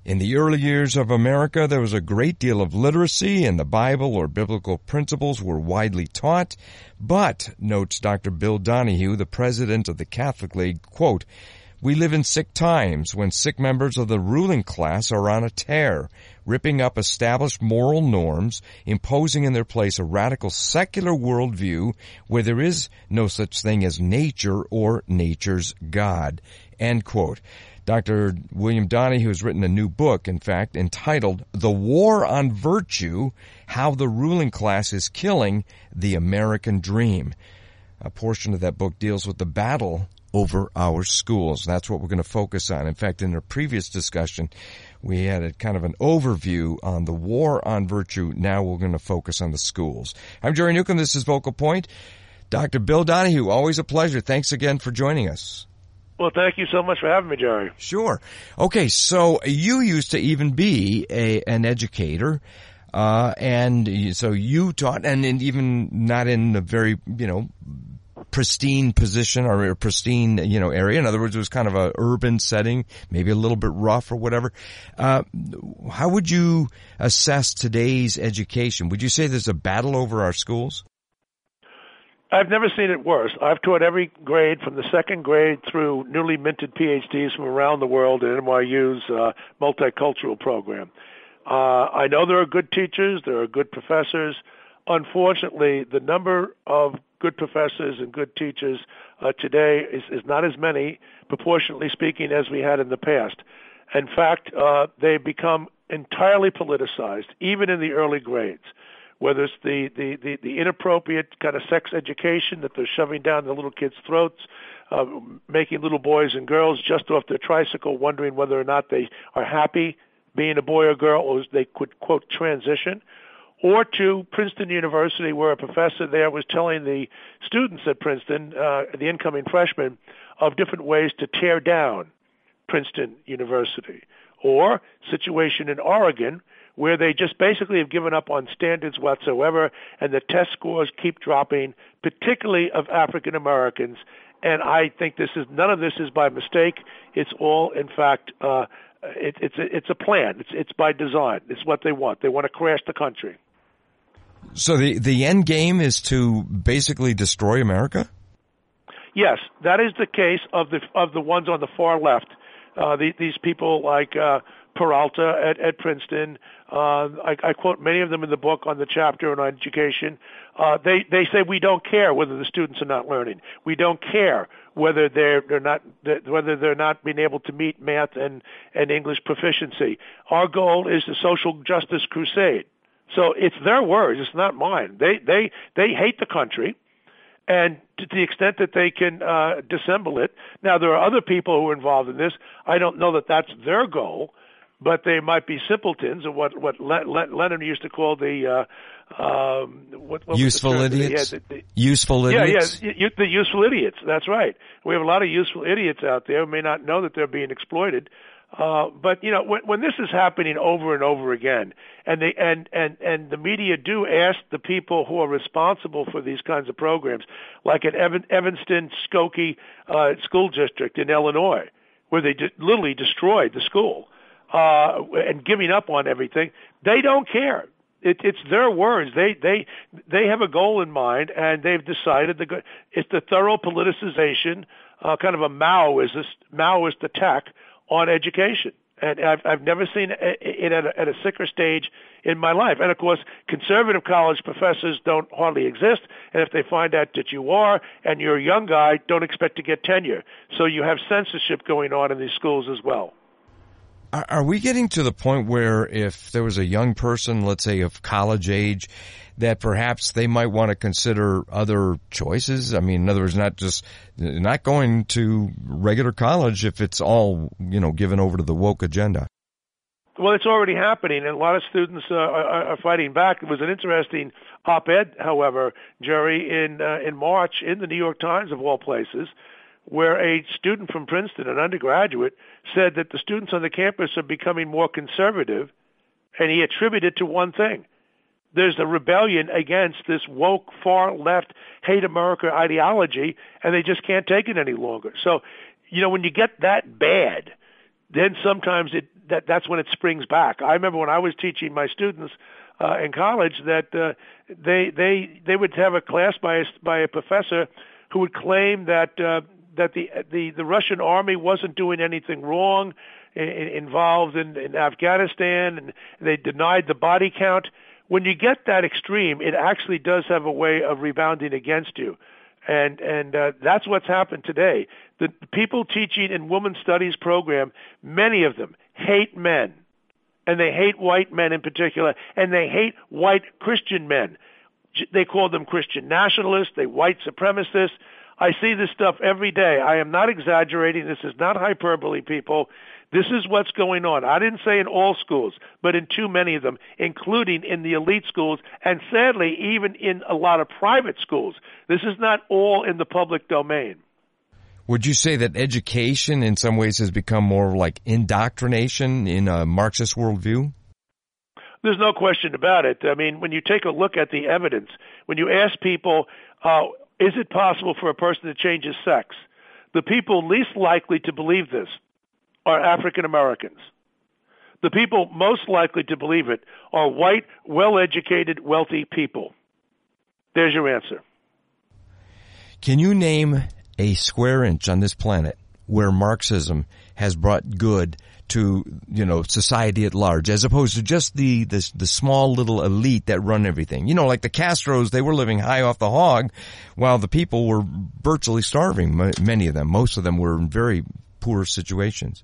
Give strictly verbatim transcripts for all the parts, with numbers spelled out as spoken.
In the early years of America, there was a great deal of literacy, and the Bible or biblical principles were widely taught. But, notes Doctor Bill Donahue, the president of the Catholic League, quote, "We live in sick times when sick members of the ruling class are on a tear, ripping up established moral norms, imposing in their place a radical secular worldview where there is no such thing as nature or nature's God." End quote. Doctor William Donahue has written a new book, in fact, entitled The War on Virtue, How the Ruling Class is Killing the American Dream. A portion of that book deals with the battle over our schools. That's what we're going to focus on. In fact, in our previous discussion, we had a kind of an overview on the war on virtue. Now we're going to focus on the schools. I'm Jerry Newcomb. This is Vocal Point. Doctor Bill Donahue, always a pleasure. Thanks again for joining us. Well, thank you so much for having me, Jerry. Sure. Okay, so you used to even be a an educator, uh, and so you taught, and even not in a very, you know, pristine position or a pristine, you know, area. In other words, it was kind of a urban setting, maybe a little bit rough or whatever. Uh, how would you assess today's education? Would you say there's a battle over our schools? I've never seen it worse. I've taught every grade from the second grade through newly minted P H Ds from around the world in N Y U's uh, multicultural program. Uh, I know there are good teachers, there are good professors. Unfortunately, the number of good professors and good teachers uh, today is, is not as many, proportionately speaking, as we had in the past. In fact, uh, they've become entirely politicized, even in the early grades. Whether it's the, the, the, the inappropriate kind of sex education that they're shoving down the little kids' throats, uh, making little boys and girls just off their tricycle wondering whether or not they are happy being a boy or girl, or they could, quote, transition, or to Princeton University, where a professor there was telling the students at Princeton, uh, the incoming freshmen, of different ways to tear down Princeton University. Or situation in Oregon, where they just basically have given up on standards whatsoever, and the test scores keep dropping, particularly of African Americans. And I think this is none of this is by mistake. It's all, in fact, uh, it, it's a, it's a plan. It's it's by design. It's what they want. They want to crash the country. So the the end game is to basically destroy America? Yes, that is the case of the of the ones on the far left. Uh, the, these people like uh, Peralta at, at Princeton. Uh, I, I quote many of them in the book on the chapter on education. Uh, they they say we don't care whether the students are not learning. We don't care whether they're they're not whether they're not being able to meet math and, and English proficiency. Our goal is the social justice crusade. So it's their words. It's not mine. They they they hate the country. And to the extent that they can uh, dissemble it. Now, there are other people who are involved in this. I don't know that that's their goal, but they might be simpletons, or what what Lenin used to call the uh, um, what, what useful was the idiots. The, the, useful yeah, idiots. Yeah, yeah, the useful idiots. That's right. We have a lot of useful idiots out there who may not know that they're being exploited. Uh, but you know, when, when this is happening over and over again, and they and, and, and the media do ask the people who are responsible for these kinds of programs, like at Evan, Evanston Skokie uh, School District in Illinois, where they de- literally destroyed the school uh, and giving up on everything, they don't care. It, it's their words. They they they have a goal in mind, and they've decided the it's the thorough politicization, uh, kind of a Maoist Maoist attack on education. And I've, I've never seen it at a, at a sicker stage in my life. And, of course, conservative college professors don't hardly exist. And if they find out that you are and you're a young guy, don't expect to get tenure. So you have censorship going on in these schools as well. Are we getting to the point where if there was a young person, let's say of college age, that perhaps they might want to consider other choices? I mean, in other words, not just not going to regular college if it's all, you know, given over to the woke agenda. Well, it's already happening, and a lot of students uh, are, are fighting back. It was an interesting op-ed, however, Jerry, in uh, in March in the New York Times, of all places, where a student from Princeton, an undergraduate, said that the students on the campus are becoming more conservative, and he attributed it to one thing. There's a rebellion against this woke, far-left, hate America ideology, and they just can't take it any longer. So, you know, when you get that bad, then sometimes it that that's when it springs back. I remember when I was teaching my students uh, in college that uh, they they they would have a class by a, by a professor who would claim that uh, that the the the Russian army wasn't doing anything wrong in, involved in, in Afghanistan, and they denied the body count. When you get that extreme, it actually does have a way of rebounding against you. And and uh, that's what's happened today. The people teaching in women's studies program, many of them hate men, and they hate white men in particular, and they hate white Christian men. They call them Christian nationalists, they white supremacists. I see this stuff every day. I am not exaggerating. This is not hyperbole, people. This is what's going on. I didn't say in all schools, but in too many of them, including in the elite schools, and sadly, even in a lot of private schools. This is not all in the public domain. Would you say that education in some ways has become more like indoctrination in a Marxist worldview? There's no question about it. I mean, when you take a look at the evidence, when you ask people, uh, is it possible for a person to change his sex? The people least likely to believe this are African Americans. The people most likely to believe it are white, well-educated, wealthy people. There's your answer. Can you name a square inch on this planet where Marxism has brought good to, you know, society at large, as opposed to just the, the the small little elite that run everything? You know, like the Castros, they were living high off the hog, while the people were virtually starving. Many of them, most of them, were in very poor situations.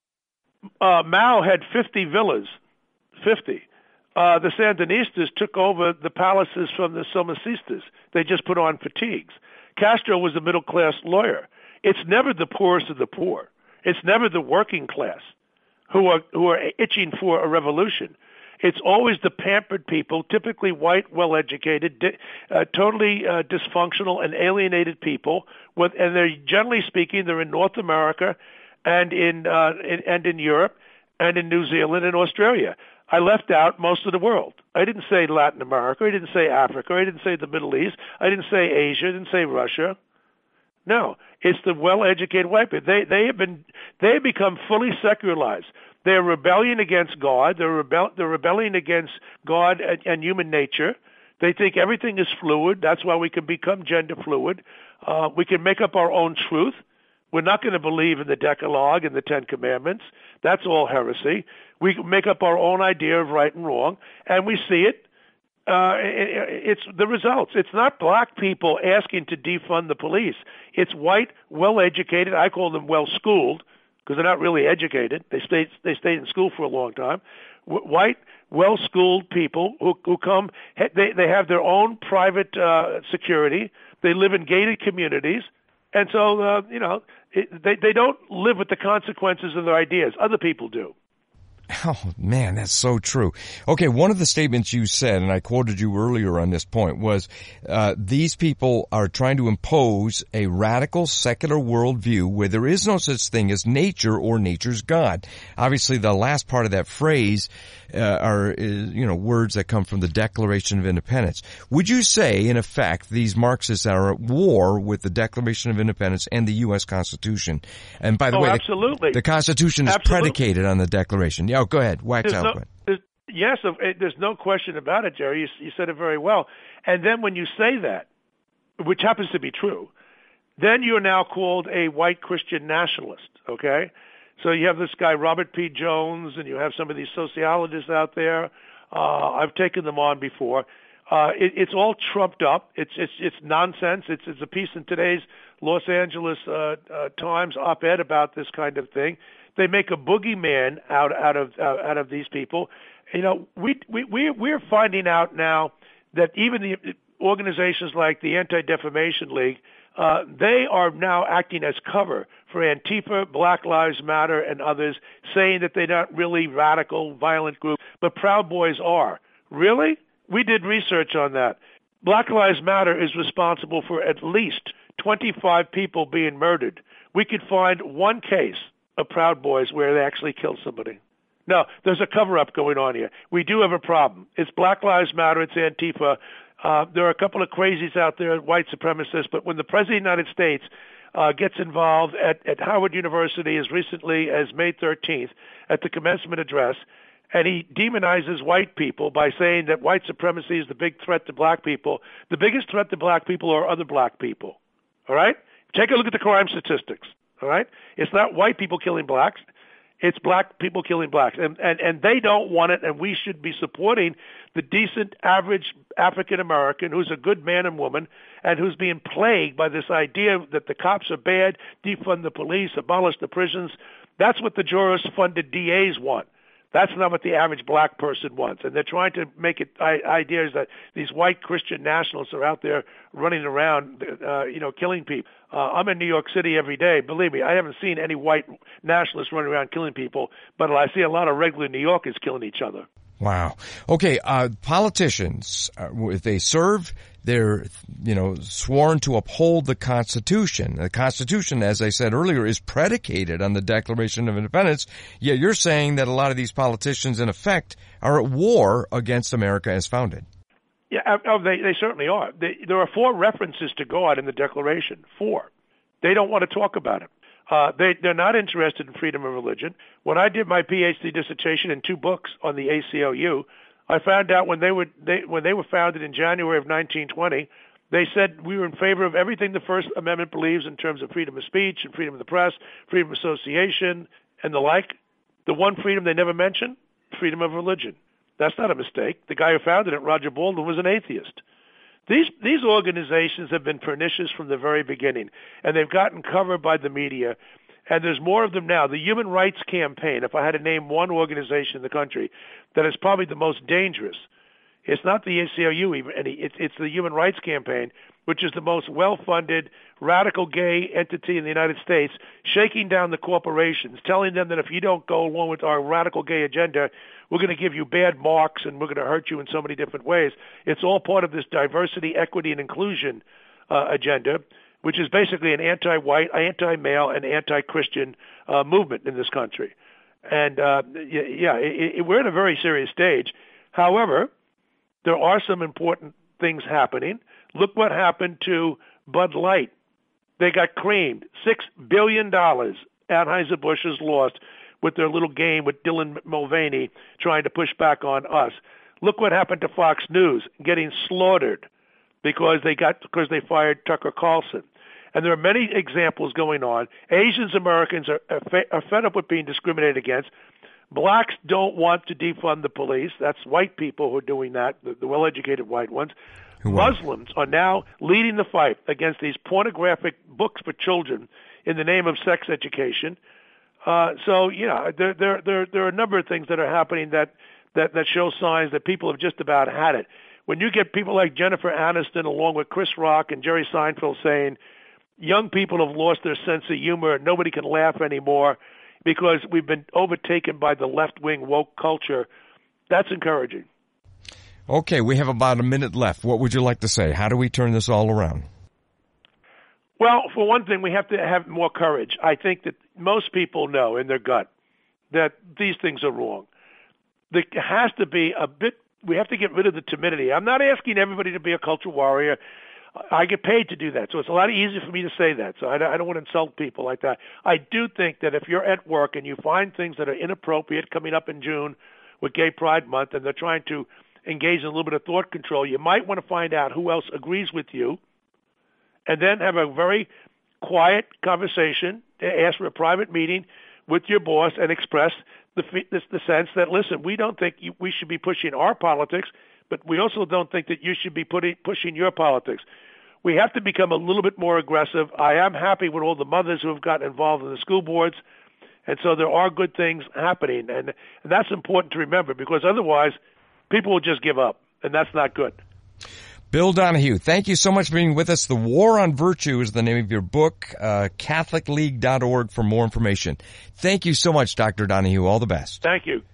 Uh, Mao had fifty villas, fifty. Uh, the Sandinistas took over the palaces from the Somocistas. They just put on fatigues. Castro was a middle-class lawyer. It's never the poorest of the poor. It's never the working class who are who are itching for a revolution. It's always the pampered people, typically white, well-educated, di- uh, totally uh, dysfunctional and alienated people. With, and they're generally speaking, they're in North America and in, uh, in and in Europe and in New Zealand and Australia. I left out most of the world. I didn't say Latin America. I didn't say Africa. I didn't say the Middle East. I didn't say Asia. I didn't say Russia. No, it's the well-educated white people. They they have been they have become fully secularized. They're rebelling against God. They're rebel they're rebelling against God and, and human nature. They think everything is fluid. That's why we can become gender fluid. Uh, we can make up our own truth. We're not going to believe in the Decalogue and the Ten Commandments. That's all heresy. We can make up our own idea of right and wrong, and we see it. Uh, it, it's the results. It's not black people asking to defund the police. It's white, well-educated. I call them well-schooled because they're not really educated. They stayed they stayed in school for a long time. W- white, well-schooled people who who come. They they have their own private uh, security. They live in gated communities, and so uh, you know it, they they don't live with the consequences of their ideas. Other people do. Oh, man, that's so true. Okay, one of the statements you said, and I quoted you earlier on this point, was uh, these people are trying to impose a radical secular worldview where there is no such thing as nature or nature's God. Obviously, the last part of that phrase uh, are, is, you know, words that come from the Declaration of Independence. Would you say, in effect, these Marxists are at war with the Declaration of Independence and the U S Constitution? And by the oh, way, absolutely. The, the Constitution is absolutely. predicated on the Declaration. Yeah. Oh, go ahead. Wax there's eloquent. No, yes, there's no question about it, Jerry. You, you said it very well. And then when you say that, which happens to be true, then you're now called a white Christian nationalist, okay? So you have this guy, Robert P. Jones, and you have some of these sociologists out there. Uh, I've taken them on before. Uh, it, it's all trumped up. It's it's it's nonsense. It's it's a piece in today's Los Angeles uh, uh, Times op-ed about this kind of thing. They make a boogeyman out out of uh, out of these people. You know, we we we we're finding out now that even the organizations like the Anti-Defamation League, uh, they are now acting as cover for Antifa, Black Lives Matter, and others, saying that they're not really radical, violent groups, but Proud Boys are. Really? We did research on that. Black Lives Matter is responsible for at least twenty-five people being murdered. We could find one case of Proud Boys where they actually killed somebody. No, there's a cover-up going on here. We do have a problem. It's Black Lives Matter. It's Antifa. Uh, there are a couple of crazies out there, white supremacists, but when the President of the United States uh, gets involved at, at Howard University as recently as May thirteenth at the commencement address, and he demonizes white people by saying that white supremacy is the big threat to black people. The biggest threat to black people are other black people. All right? Take a look at the crime statistics. All right? It's not white people killing blacks. It's black people killing blacks. And, and, and they don't want it, and we should be supporting the decent, average African-American who's a good man and woman and who's being plagued by this idea that the cops are bad, defund the police, abolish the prisons. That's what the jurist-funded D As want. That's not what the average black person wants. And they're trying to make it I, ideas that these white Christian nationalists are out there running around, uh, you know, killing people. Uh, I'm in New York City every day. Believe me, I haven't seen any white nationalists running around killing people, but I see a lot of regular New Yorkers killing each other. Wow. Okay, uh, politicians, uh, if they serve, they're, you know, sworn to uphold the Constitution. The Constitution, as I said earlier, is predicated on the Declaration of Independence. Yet you're saying that a lot of these politicians, in effect, are at war against America as founded. Yeah, oh, they, they certainly are. They, there are four references to God in the Declaration. Four. They don't want to talk about it. Uh, they, they're not interested in freedom of religion. When I did my P H D dissertation in two books on the A C L U, I found out when they were they, when they were founded in January of nineteen twenty, they said we were in favor of everything the First Amendment believes in terms of freedom of speech and freedom of the press, freedom of association, and the like. The one freedom they never mentioned, freedom of religion. That's not a mistake. The guy who founded it, Roger Baldwin, was an atheist. These these organizations have been pernicious from the very beginning, and they've gotten covered by the media, and there's more of them now. The Human Rights Campaign, if I had to name one organization in the country that is probably the most dangerous, it's not the A C L U even, it's, it's the Human Rights Campaign, which is the most well-funded radical gay entity in the United States, shaking down the corporations, telling them that if you don't go along with our radical gay agenda, we're going to give you bad marks and we're going to hurt you in so many different ways. It's all part of this diversity, equity, and inclusion uh, agenda, which is basically an anti-white, anti-male, and anti-Christian uh, movement in this country. And, uh, yeah, it, it, we're at a very serious stage. However, there are some important things happening. Look what happened to Bud Light. They got creamed. Six billion dollars Anheuser-Busch has lost with their little game with Dylan Mulvaney trying to push back on us. Look what happened to Fox News, getting slaughtered because they got because they fired Tucker Carlson. And there are many examples going on. Asian Americans are, are, fed, are fed up with being discriminated against. Blacks don't want to defund the police. That's white people who are doing that, the, the well-educated white ones. Who Muslims are now leading the fight against these pornographic books for children in the name of sex education. Uh, so, you know, there, there, there, there are a number of things that are happening that, that, that show signs that people have just about had it. When you get people like Jennifer Aniston along with Chris Rock and Jerry Seinfeld saying young people have lost their sense of humor and nobody can laugh anymore because we've been overtaken by the left-wing woke culture, that's encouraging. Okay, we have about a minute left. What would you like to say? How do we turn this all around? Well, for one thing, we have to have more courage. I think that most people know in their gut that these things are wrong. There has to be a bit, we have to get rid of the timidity. I'm not asking everybody to be a culture warrior. I get paid to do that, so it's a lot easier for me to say that. So I don't want to insult people like that. I do think that if you're at work and you find things that are inappropriate coming up in June with Gay Pride Month and they're trying to engage in a little bit of thought control, you might want to find out who else agrees with you and then have a very quiet conversation, ask for a private meeting with your boss and express the, the, the sense that, listen, we don't think you, we should be pushing our politics, but we also don't think that you should be putting, pushing your politics. We have to become a little bit more aggressive. I am happy with all the mothers who have gotten involved in the school boards, and so there are good things happening, and, and that's important to remember because otherwise people will just give up, and that's not good. Bill Donohue, thank you so much for being with us. The War on Virtue is the name of your book, uh, Catholic League dot org for more information. Thank you so much, Doctor Donohue. All the best. Thank you.